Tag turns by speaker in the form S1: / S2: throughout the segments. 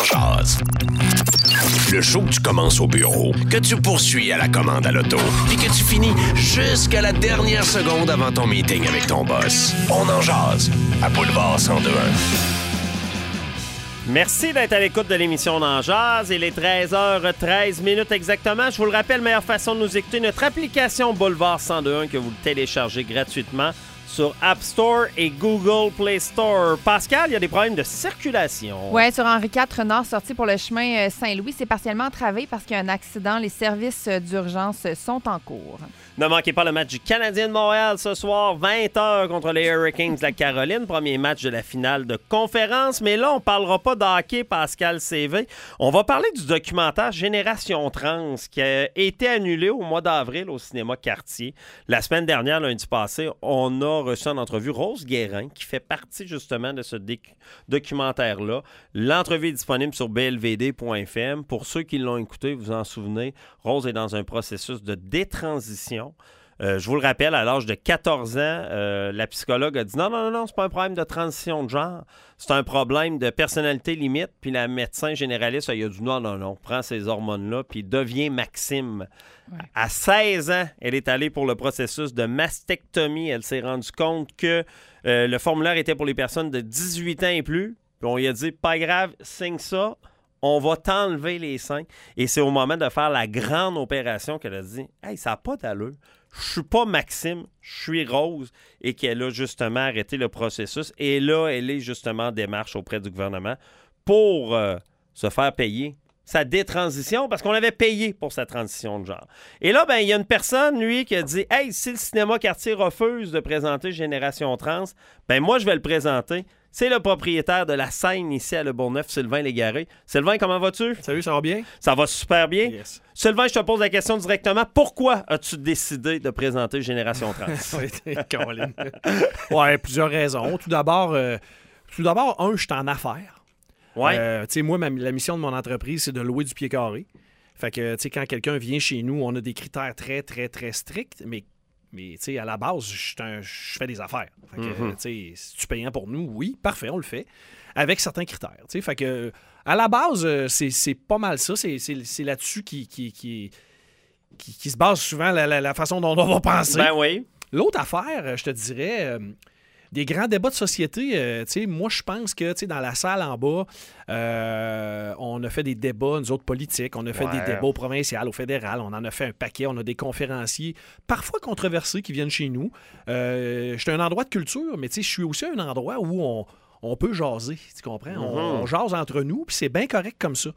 S1: jase. Le show que tu commences au bureau, que tu poursuis à la commande à l'auto, puis que tu finis jusqu'à la dernière seconde avant ton meeting avec ton boss. On en jase à Boulevard 1021.
S2: Merci d'être à l'écoute de l'émission On en jase. Il est 13h13 exactement. Je vous le rappelle, meilleure façon de nous écouter, notre application Boulevard 1021 que vous téléchargez gratuitement sur App Store et Google Play Store. Pascal, il y a des problèmes de circulation.
S3: Oui, sur Henri IV Nord, sorti pour le chemin Saint-Louis, c'est partiellement entravé parce qu'il y a un accident. Les services d'urgence sont en cours.
S2: Ne manquez pas le match du Canadien de Montréal ce soir, 20h contre les Hurricanes de la Caroline. Premier match de la finale de conférence. Mais là, on ne parlera pas de hockey, Pascal CV. On va parler du documentaire Génération Trans qui a été annulé au mois d'avril au cinéma Cartier. La semaine dernière, lundi passé, on a reçu en entrevue Rose Guérin qui fait partie justement de ce documentaire-là. L'entrevue est disponible sur blvd.fm. Pour ceux qui l'ont écouté, vous en souvenez, Rose est dans un processus de détransition. Je vous le rappelle, à l'âge de 14 ans, la psychologue a dit non, c'est pas un problème de transition de genre, c'est un problème de personnalité limite. Puis la médecin généraliste, il a dit non, prends ces hormones-là, puis deviens Maxime. Ouais. À 16 ans, elle est allée pour le processus de mastectomie. Elle s'est rendue compte que le formulaire était pour les personnes de 18 ans et plus. Puis on lui a dit, pas grave, signe ça. On va t'enlever les seins. Et c'est au moment de faire la grande opération qu'elle a dit « Hey, ça n'a pas d'allure. Je suis pas Maxime, je suis Rose. » Et qu'elle a justement arrêté le processus. Et là, elle est justement en démarche auprès du gouvernement pour se faire payer sa détransition parce qu'on avait payé pour sa transition de genre. Et là, il y a une personne, lui, qui a dit « Hey, si le cinéma Cartier refuse de présenter Génération Trans, moi, je vais le présenter. » C'est le propriétaire de la scène ici à Le Bourgneuf, Sylvain Légaré. Sylvain, comment vas-tu?
S4: Salut, ça va bien?
S2: Ça va super bien.
S4: Yes.
S2: Sylvain, je te pose la question directement. Pourquoi as-tu décidé de présenter Génération Trans?
S4: Ouais, plusieurs raisons. Tout d'abord, je suis en affaires.
S2: Ouais.
S4: Moi, la mission de mon entreprise, c'est de louer du pied carré. Fait que, quand quelqu'un vient chez nous, on a des critères très, très, très stricts, mais à la base, je fais des affaires. Fait que, c'est-tu payant pour nous? Oui, parfait, on le fait. Avec certains critères. Fait que, à la base, c'est pas mal ça. C'est là-dessus qui se base souvent la façon dont on va penser.
S2: Ben oui.
S4: L'autre affaire, je te dirais... des grands débats de société, moi, je pense que dans la salle en bas, on a fait des débats, nous autres politiques, on a fait des débats au provincial, au fédéral, on en a fait un paquet, on a des conférenciers, parfois controversés, qui viennent chez nous. Je suis un endroit de culture, mais je suis aussi un endroit où on peut jaser, tu comprends? On jase entre nous, puis c'est bien correct comme ça.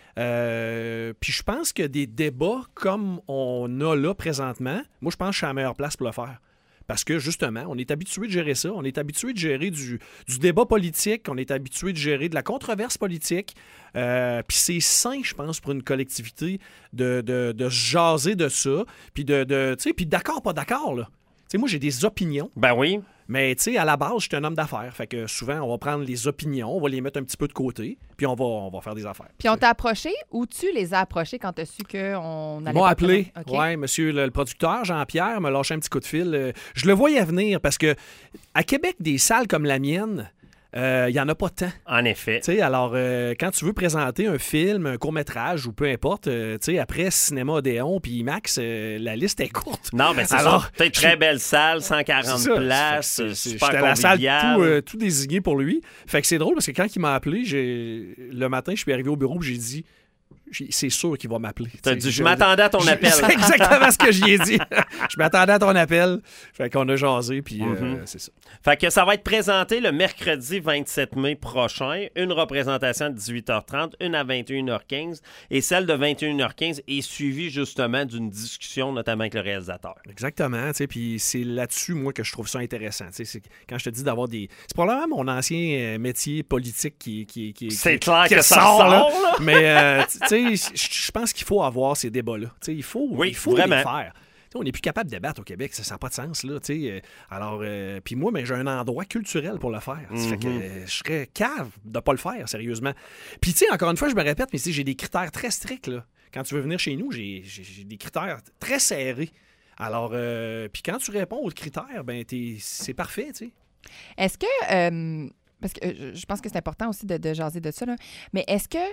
S4: Puis je pense que des débats comme on a là présentement, moi, je pense que je suis à la meilleure place pour le faire. Parce que, justement, on est habitué de gérer ça. On est habitué de gérer du débat politique. On est habitué de gérer de la controverse politique. Puis c'est sain, je pense, pour une collectivité de se jaser de ça. Puis puis d'accord, pas d'accord, là. Moi, j'ai des opinions.
S2: Ben oui.
S4: Mais, à la base, je suis un homme d'affaires. Fait que souvent, on va prendre les opinions, on va les mettre un petit peu de côté, puis on va faire des affaires.
S3: Puis on t'a approché ou tu les as approchés quand tu as su qu'on allait...
S4: Ils m'ont appelé.
S3: Okay.
S4: Oui, monsieur le producteur, Jean-Pierre, m'a lâché un petit coup de fil. Je le voyais venir parce que à Québec, des salles comme la mienne, il n'y en a pas tant.
S2: En effet.
S4: Alors, quand tu veux présenter un film, un court-métrage ou peu importe, après Cinéma Odéon puis IMAX, la liste est courte.
S2: Non, mais c'est ça. C'est une très belle salle, 140 places, super
S4: convivial. J'étais à la salle tout désigné pour lui. Fait que c'est drôle parce que quand il m'a appelé, le matin, je suis arrivé au bureau et j'ai dit... C'est sûr qu'il va m'appeler.
S2: Tu as dit, je m'attendais à ton appel.
S4: C'est exactement ce que j'y ai dit. Je m'attendais à ton appel. Fait qu'on a jasé, puis c'est ça.
S2: Fait que ça va être présenté le mercredi 27 mai prochain. Une représentation à 18h30, une à 21h15. Et celle de 21h15 est suivie justement d'une discussion, notamment avec le réalisateur.
S4: Exactement. Puis c'est là-dessus, moi, que je trouve ça intéressant. C'est quand je te dis d'avoir des... C'est probablement mon ancien métier politique qui
S2: c'est clair que ça
S4: sort,
S2: là.
S4: Mais, je pense qu'il faut avoir ces débats-là. Il faut les faire. On n'est plus capable de débattre au Québec, ça n'a pas de sens. Là, alors, puis moi, j'ai un endroit culturel pour le faire. Ça fait que je serais cave de ne pas le faire, sérieusement. Puis, encore une fois, je me répète, mais j'ai des critères très stricts. Là. Quand tu veux venir chez nous, j'ai des critères très serrés. Alors, puis quand tu réponds aux critères, c'est parfait.
S3: Est-ce que... parce que je pense que c'est important aussi de jaser de ça, là. Mais est-ce que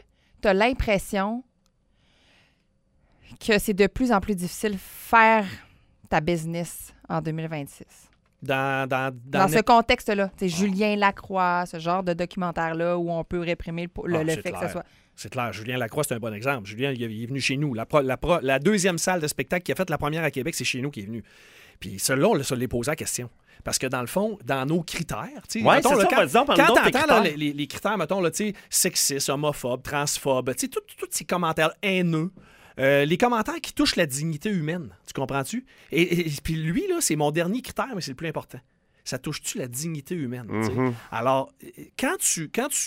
S3: tu as l'impression que c'est de plus en plus difficile faire ta business en 2026? Dans ce contexte-là, Julien Lacroix, ce genre de documentaire-là où on peut réprimer le fait
S4: clair.
S3: que ce soit...
S4: C'est clair. Julien Lacroix, c'est un bon exemple. Julien, il est venu chez nous. La deuxième salle de spectacle qui a fait la première à Québec, c'est chez nous qui est venu. Puis celui-là, on se l'est posé la question. Parce que dans le fond, dans nos critères,
S2: quand tu entends
S4: les critères, mettons, là, sexistes, homophobes, transphobes, tous ces commentaires haineux, les commentaires qui touchent la dignité humaine, tu comprends-tu? Et puis lui, là, c'est mon dernier critère, mais c'est le plus important. Ça touche-tu la dignité humaine? Mm-hmm. Alors, quand tu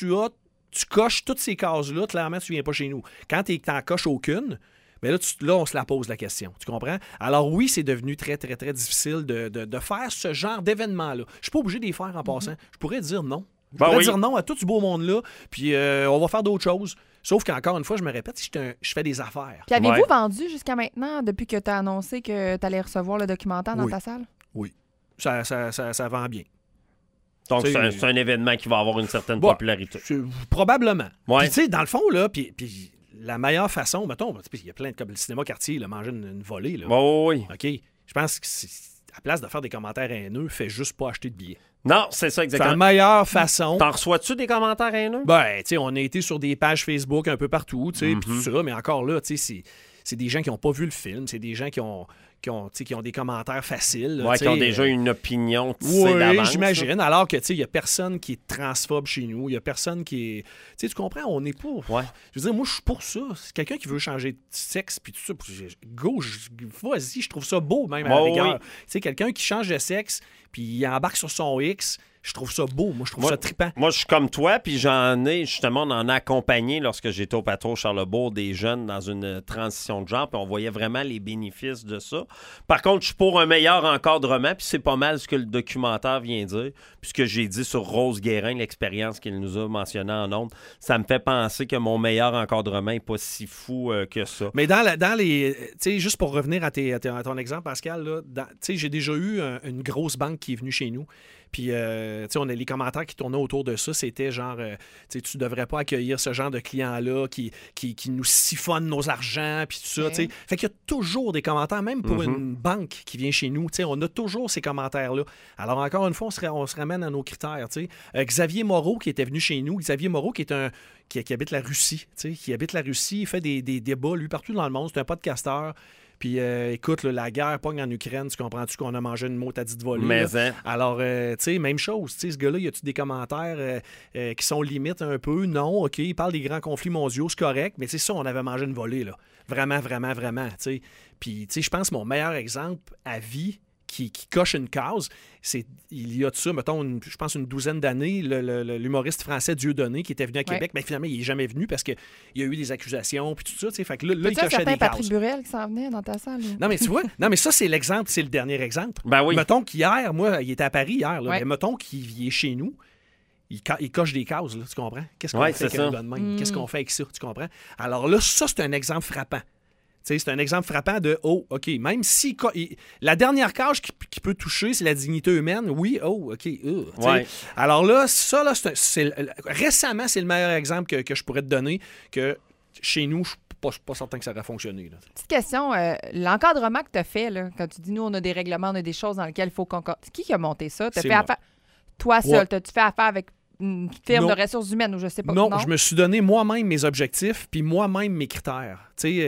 S4: coches toutes ces cases-là, clairement, tu viens pas chez nous. Quand tu n'en coches aucune, bien là, on se la pose la question. Tu comprends? Alors oui, c'est devenu très, très, très difficile de faire ce genre d'événement-là. Je suis pas obligé de les faire en passant. Je pourrais dire non. Je pourrais dire non à tout ce beau monde-là, puis on va faire d'autres choses. Sauf qu'encore une fois, je me répète, je fais des affaires.
S3: Puis avez-vous vendu jusqu'à maintenant, depuis que tu as annoncé que tu allais recevoir le documentaire dans ta salle?
S4: Oui. Ça vend bien.
S2: Donc, c'est un événement qui va avoir une certaine popularité.
S4: Probablement.
S2: Ouais.
S4: Puis, tu sais, dans le fond, là, puis la meilleure façon, mettons, il y a plein de... Comme le cinéma quartier, là, manger une volée, là.
S2: Oui.
S4: OK. Je pense que à la place de faire des commentaires haineux, fais juste pas acheter de billets.
S2: Non, c'est ça exactement.
S4: C'est la meilleure façon.
S2: T'en reçois-tu des commentaires haineux?
S4: Ben, tu sais, on a été sur des pages Facebook un peu partout, tu sais, puis tout ça, mais encore là, tu sais, c'est des gens qui n'ont pas vu le film, c'est des gens qui ont des commentaires faciles.
S2: Oui, qui ont déjà une opinion
S4: d'avance. Oui, j'imagine. Alors que, tu sais, il n'y a personne qui est transphobe chez nous. Il n'y a personne qui est... Tu sais, tu comprends? On n'est pas...
S2: Ouais.
S4: Je veux dire, moi, je suis pour ça. C'est quelqu'un qui veut changer de sexe, puis tout ça. Go, vas-y, je trouve ça beau, même, à la rigueur. Tu sais, quelqu'un qui change de sexe, puis il embarque sur son X... Je trouve ça beau. Moi, je trouve ça trippant.
S2: Moi, je suis comme toi, puis justement, on en a accompagné lorsque j'étais au Patro Charlebourg des jeunes dans une transition de genre, puis on voyait vraiment les bénéfices de ça. Par contre, je suis pour un meilleur encadrement, puis c'est pas mal ce que le documentaire vient dire. Puis ce que j'ai dit sur Rose Guérin, l'expérience qu'il nous a mentionnée en ondes, ça me fait penser que mon meilleur encadrement n'est pas si fou que ça.
S4: Mais dans les... Tu sais, juste pour revenir à ton exemple, Pascal, là, tu sais, j'ai déjà eu une grosse banque qui est venue chez nous. Puis, tu sais, on a les commentaires qui tournaient autour de ça. C'était genre, tu sais, tu devrais pas accueillir ce genre de clients-là qui nous siphonnent nos argents, puis tout ça, tu sais. Fait qu'il y a toujours des commentaires, même pour une banque qui vient chez nous, tu sais, on a toujours ces commentaires-là. Alors, encore une fois, on se ramène à nos critères, tu sais. Xavier Moreau, qui était venu chez nous, Xavier Moreau, qui est qui habite la Russie, tu sais, qui habite la Russie, il fait des débats, lui, partout dans le monde. C'est un podcasteur. Puis, écoute, la guerre pogne en Ukraine, tu comprends-tu qu'on a mangé une motadite volée?
S2: Mais hein. Alors,
S4: tu sais, même chose. Tu sais, ce gars-là, y a-tu des commentaires qui sont limites un peu? Non, OK, il parle des grands conflits mondiaux, c'est correct, mais c'est ça, on avait mangé une volée, là. Vraiment, vraiment, vraiment, tu sais. Puis, tu sais, je pense que mon meilleur exemple à vie qui coche une case, c'est il y a de ça, mettons, je pense une douzaine d'années, l'humoriste français Dieudonné qui était venu à Québec, mais finalement, il n'est jamais venu parce qu'il y a eu des accusations puis tout ça, tu sais, fait que là il cochait des cases.
S3: Patrick Burel qui s'en venait dans ta salle.
S4: Non, mais tu vois, ça, c'est l'exemple, c'est le dernier exemple.
S2: Ben oui.
S4: Mettons qu'hier, moi, il était à Paris hier, là, mais mettons qu'il est chez nous, il coche des cases, là, tu comprends? Qu'est-ce qu'on fait avec un gars de même? Qu'est-ce qu'on fait avec ça, tu comprends? Alors là, ça, c'est un exemple frappant. T'sais, c'est un exemple frappant de OK, même si la dernière cage qui peut toucher, c'est la dignité humaine, oui, OK. Alors là, ça, là, récemment, c'est le meilleur exemple que je pourrais te donner que chez nous, je suis pas certain que ça aurait fonctionné. Là.
S3: Petite question, l'encadrement que tu as fait, là, quand tu dis nous, on a des règlements, on a des choses dans lesquelles il faut qu'on... Qui a monté ça? T'as fait affaire... Toi seul, t'as-tu fait affaire avec une firme de ressources humaines ou je sais pas?
S4: Non, je me suis donné moi-même mes objectifs puis moi-même mes critères.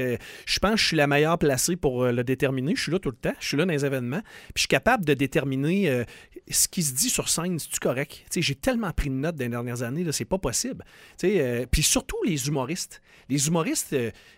S4: Je pense que je suis la meilleure placée pour le déterminer. Je suis là tout le temps. Je suis là dans les événements. Puis je suis capable de déterminer ce qui se dit sur scène. C'est-tu correct? J'ai tellement pris de notes dans les dernières années. Là, c'est pas possible. Puis surtout les humoristes. Les humoristes,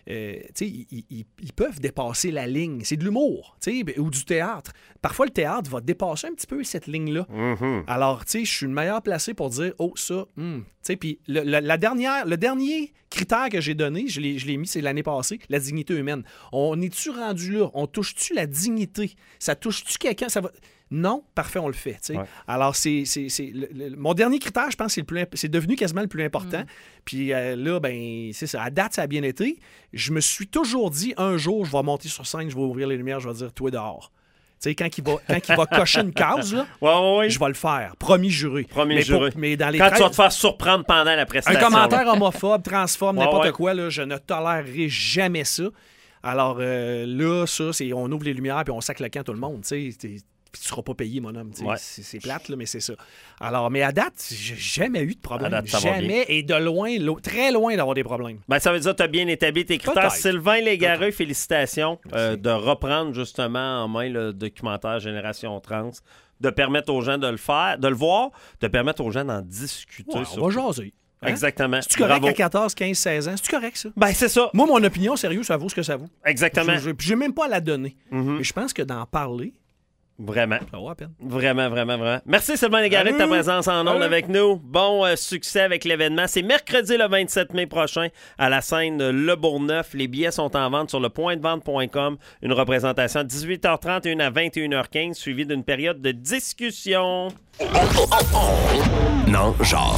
S4: ils peuvent dépasser la ligne. C'est de l'humour ou du théâtre. Parfois, le théâtre va dépasser un petit peu cette ligne-là. Mm-hmm. Alors, je suis le meilleur placé pour dire ça, puis le dernier critère que j'ai donné, je l'ai mis, c'est l'année passée, la dignité humaine. On est-tu rendu là? On touche-tu la dignité? Ça touche-tu quelqu'un? Ça va... Non, parfait, on le fait. Ouais. Alors, mon dernier critère, je pense, c'est devenu quasiment le plus important. Puis là, ben, c'est ça. À date, ça a bien été. Je me suis toujours dit, un jour, je vais monter sur scène, je vais ouvrir les lumières, je vais dire, toi dehors. sais, quand il va cocher une case, là, je vais le faire. Promis juré. Mais dans les
S2: quand tu vas te faire surprendre pendant la prestation.
S4: Un commentaire homophobe, transphobe, n'importe quoi, là, je ne tolérerai jamais ça. Alors là, ça, on ouvre les lumières puis on sac le camp tout le monde. Tu sais, puis tu seras pas payé, mon homme. C'est plate, là, mais c'est ça. Alors, mais à date, j'ai jamais eu de problème. Jamais. Et de loin, très loin d'avoir des problèmes.
S2: Ben, ça veut dire que tu as bien établi tes critères. Sylvain Légareux, félicitations de reprendre justement en main le documentaire Génération Trans, de permettre aux gens de le faire, de le voir, de permettre aux gens d'en discuter.
S4: On va jaser.
S2: Hein? Exactement.
S4: C'est-tu correct à 14, 15, 16 ans? C'est-tu correct, ça?
S2: Ben, c'est ça.
S4: Moi, mon opinion, sérieux, ça vaut ce que ça vaut.
S2: Exactement.
S4: J'ai même pas à la donner. Mais je pense que d'en parler...
S2: Vraiment.
S4: Ça vaut à peine.
S2: Vraiment. Merci Sylvain Légaré de ta présence en ondes avec nous. Bon succès avec l'événement. C'est mercredi le 27 mai prochain à la scène Le Bourgneuf. Les billets sont en vente sur lepointdevente.com. Une représentation à 18h30 et une à 21h15 suivie d'une période de discussion.
S1: Non, genre.